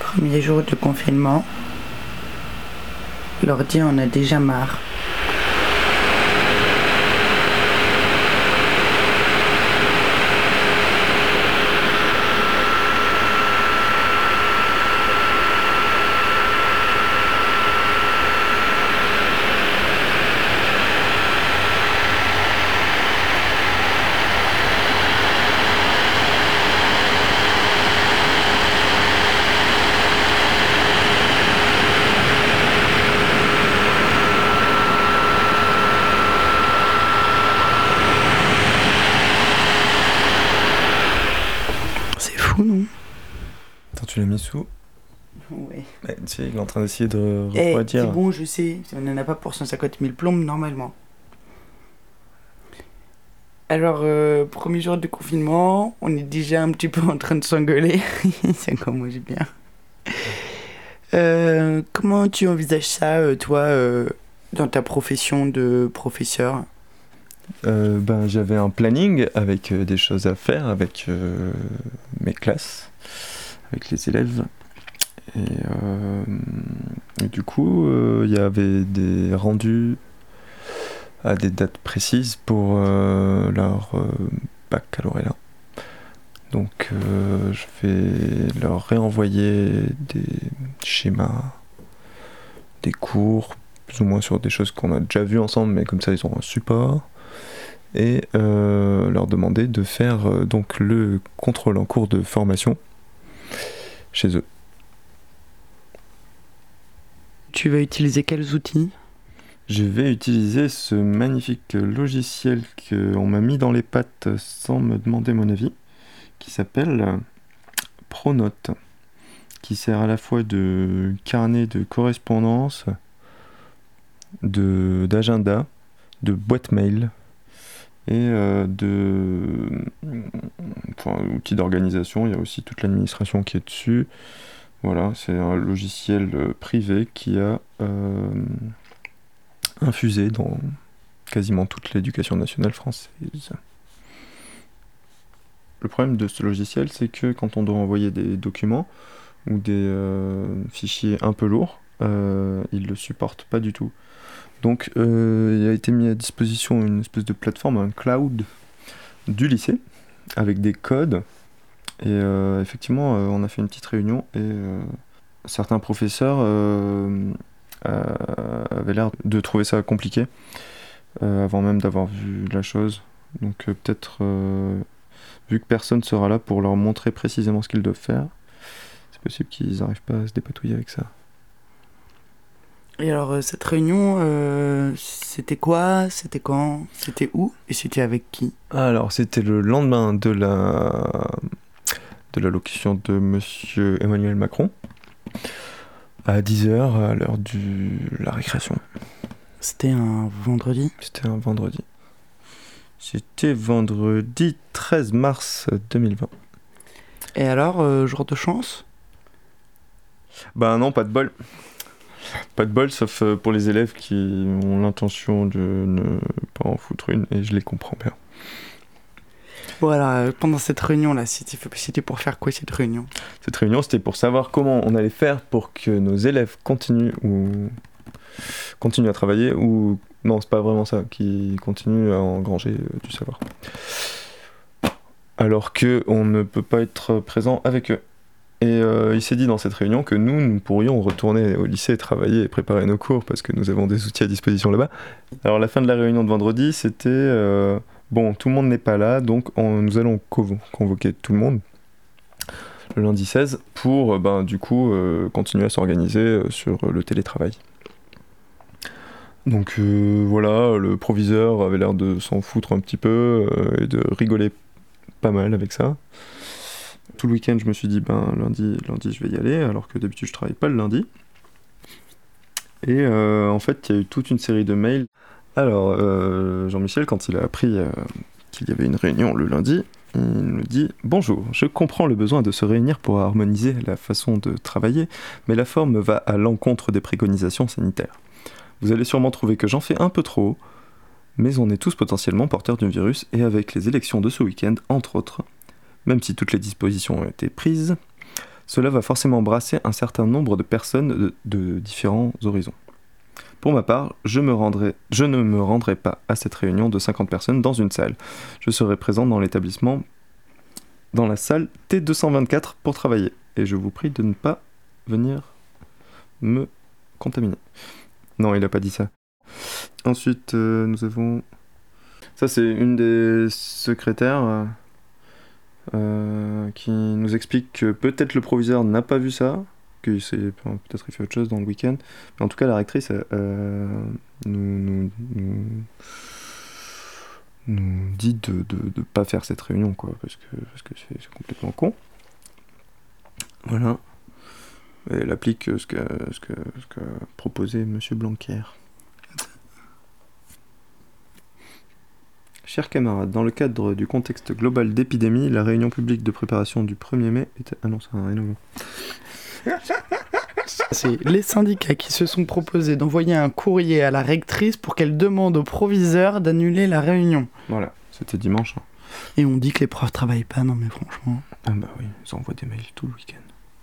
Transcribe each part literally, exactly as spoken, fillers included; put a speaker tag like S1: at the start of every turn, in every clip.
S1: Premier jour de confinement. L'ordi en a déjà marre. Non.
S2: Attends, tu l'as mis sous ?
S1: Ouais.
S2: Eh, tu sais, il est en train d'essayer de
S1: Eh,
S2: refroidir.
S1: c'est bon, je sais. On n'en a pas pour cent cinquante mille plombes normalement. Alors, euh, premier jour de confinement, on est déjà un petit peu en train de s'engueuler. C'est comme moi, j'ai bien. Euh, comment tu envisages ça, euh, toi, euh, dans ta profession de professeur ?
S2: Euh, ben, j'avais un planning avec euh, des choses à faire avec euh, mes classes, avec les élèves. Et, euh, et du coup, euh, il y avait des rendus à des dates précises pour euh, leur euh, baccalauréat. Donc, euh, je vais leur réenvoyer des schémas, des cours, plus ou moins sur des choses qu'on a déjà vues ensemble, mais comme ça, ils ont un support. Et euh, leur demander de faire euh, donc le contrôle en cours de formation chez eux.
S1: Tu vas utiliser quels outils ?
S2: Je vais utiliser ce magnifique logiciel qu'on m'a mis dans les pattes sans me demander mon avis, qui s'appelle Pronote, qui sert à la fois de carnet de correspondance, de, d'agenda, de boîte mail, et euh, de enfin, outils d'organisation. Il y a aussi toute l'administration qui est dessus. Voilà, c'est un logiciel euh, privé qui a euh, infusé dans quasiment toute l'éducation nationale française. Le problème de ce logiciel, c'est que quand on doit envoyer des documents ou des euh, fichiers un peu lourds, euh, il ne le supporte pas du tout. Donc euh, il a été mis à disposition une espèce de plateforme, un cloud du lycée, avec des codes. Et euh, effectivement, euh, on a fait une petite réunion et euh, certains professeurs euh, euh, avaient l'air de trouver ça compliqué, euh, avant même d'avoir vu la chose. Donc euh, peut-être, euh, vu que personne sera là pour leur montrer précisément ce qu'ils doivent faire, c'est possible qu'ils n'arrivent pas à se dépatouiller avec ça.
S1: Et alors, euh, cette réunion, euh, c'était quoi ? C'était quand ? C'était où ? Et c'était avec qui ?
S2: Alors, c'était le lendemain de la, de l'allocution de monsieur Emmanuel Macron, à dix heures, à l'heure de la récréation.
S1: C'était un vendredi ?
S2: C'était un vendredi. C'était vendredi treize mars deux mille vingt.
S1: Et alors, euh, jour de chance ?
S2: Bah non, pas de bol. Pas de bol, sauf pour les élèves qui ont l'intention de ne pas en foutre une, et je les comprends bien.
S1: Voilà, pendant cette réunion-là, c'était, c'était pour faire quoi cette réunion ?
S2: Cette réunion, c'était pour savoir comment on allait faire pour que nos élèves continuent ou continuent à travailler, ou non, c'est pas vraiment ça, qui continuent à engranger euh, du savoir. Alors que on ne peut pas être présent avec eux. Et euh, il s'est dit dans cette réunion que nous, nous pourrions retourner au lycée, travailler et préparer nos cours parce que nous avons des outils à disposition là-bas. Alors la fin de la réunion de vendredi, c'était euh, bon, tout le monde n'est pas là, donc on, nous allons convo- convoquer tout le monde le lundi seize pour euh, ben, du coup euh, continuer à s'organiser euh, sur le télétravail. Donc euh, voilà, le proviseur avait l'air de s'en foutre un petit peu euh, et de rigoler pas mal avec ça. Tout le week-end, je me suis dit, ben lundi, lundi je vais y aller, alors que d'habitude je travaille pas le lundi. Et euh, en fait, il y a eu toute une série de mails. Alors, euh, Jean-Michel, quand il a appris euh, qu'il y avait une réunion le lundi, il nous dit « Bonjour, je comprends le besoin de se réunir pour harmoniser la façon de travailler, mais la forme va à l'encontre des préconisations sanitaires. Vous allez sûrement trouver que j'en fais un peu trop, mais on est tous potentiellement porteurs du virus, et avec les élections de ce week-end, entre autres, même si toutes les dispositions ont été prises, cela va forcément brasser un certain nombre de personnes de, de différents horizons. Pour ma part, je, me rendrai, je ne me rendrai pas à cette réunion de cinquante personnes dans une salle. Je serai présent dans l'établissement, dans la salle T deux cent vingt-quatre pour travailler. Et je vous prie de ne pas venir me contaminer. Non, il n'a pas dit ça. Ensuite, euh, nous avons... Ça, c'est une des secrétaires euh, euh, qui nous explique que peut-être le proviseur n'a pas vu ça, que c'est, peut-être il fait autre chose dans le week-end. Mais en tout cas, la rectrice euh, nous, nous, nous, nous dit de ne de, de pas faire cette réunion, quoi, parce que, parce que c'est, c'est complètement con. Voilà. Et elle applique ce qu'a ce que, ce que proposé M. Blanquer. Chers camarades, dans le cadre du contexte global d'épidémie, la réunion publique de préparation du premier mai était... Ah non, ça n'a rien à voir.
S1: C'est les syndicats qui se sont proposés d'envoyer un courrier à la rectrice pour qu'elle demande au proviseur d'annuler la réunion.
S2: Voilà, c'était dimanche. Hein.
S1: Et on dit que les profs travaillent pas, non mais franchement...
S2: Ah bah oui, ils envoient des mails tout le week-end.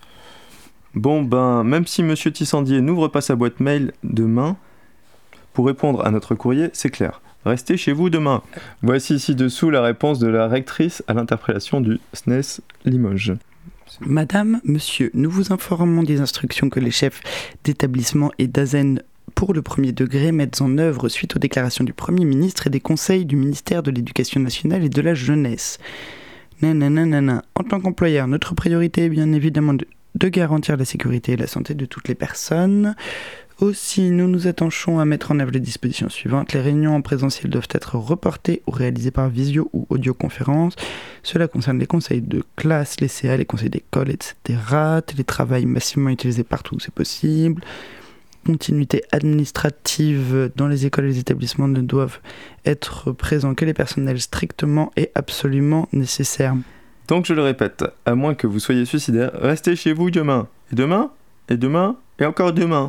S2: Bon ben, même si Monsieur Tissandier n'ouvre pas sa boîte mail demain, pour répondre à notre courrier, c'est clair. Restez chez vous demain. Voici ci-dessous la réponse de la rectrice à l'interpellation du S N E S Limoges.
S1: Madame, monsieur, nous vous informons des instructions que les chefs d'établissement et d'A S E N pour le premier degré mettent en œuvre suite aux déclarations du Premier ministre et des conseils du ministère de l'Éducation nationale et de la jeunesse. Nananana. En tant qu'employeur, notre priorité est bien évidemment de, de garantir la sécurité et la santé de toutes les personnes. Aussi, nous nous attachons à mettre en œuvre les dispositions suivantes. Les réunions en présentiel doivent être reportées ou réalisées par visio ou audioconférence. Cela concerne les conseils de classe, les C A, les conseils d'école, et cetera. Télétravail massivement utilisé partout où c'est possible. Continuité administrative dans les écoles et les établissements ne doivent être présents que les personnels strictement et absolument nécessaires.
S2: Donc je le répète, à moins que vous soyez suicidaire, restez chez vous demain. Et demain, et demain, et encore demain.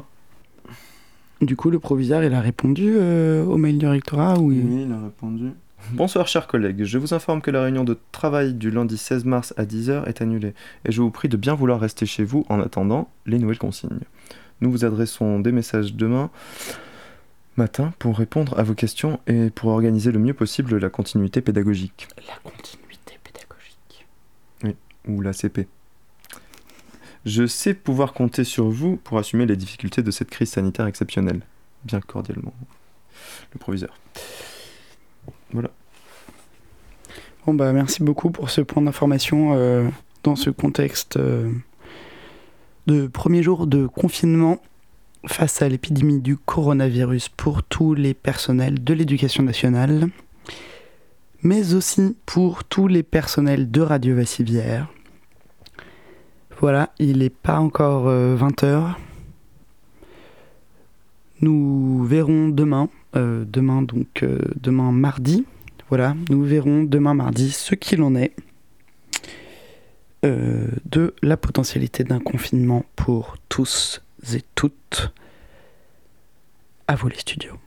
S1: Du coup, le proviseur, il a répondu euh, au mail du rectorat ou il...
S2: Oui, il a répondu. Bonsoir chers collègues, je vous informe que la réunion de travail du lundi seize mars à dix heures est annulée et je vous prie de bien vouloir rester chez vous en attendant les nouvelles consignes. Nous vous adressons des messages demain matin pour répondre à vos questions et pour organiser le mieux possible la continuité pédagogique.
S1: La continuité pédagogique.
S2: Oui, ou la C P. Je sais pouvoir compter sur vous pour assumer les difficultés de cette crise sanitaire exceptionnelle. Bien cordialement, le proviseur. Voilà.
S1: Bon bah merci beaucoup pour ce point d'information euh, dans ce contexte euh, de premier jour de confinement face à l'épidémie du coronavirus pour tous les personnels de l'éducation nationale, mais aussi pour tous les personnels de Radio Vassivière. Voilà, il n'est pas encore euh, vingt heures. Nous verrons demain, euh, demain donc euh, demain mardi, voilà, nous verrons demain mardi ce qu'il en est euh, de la potentialité d'un confinement pour tous et toutes. À vous les studios.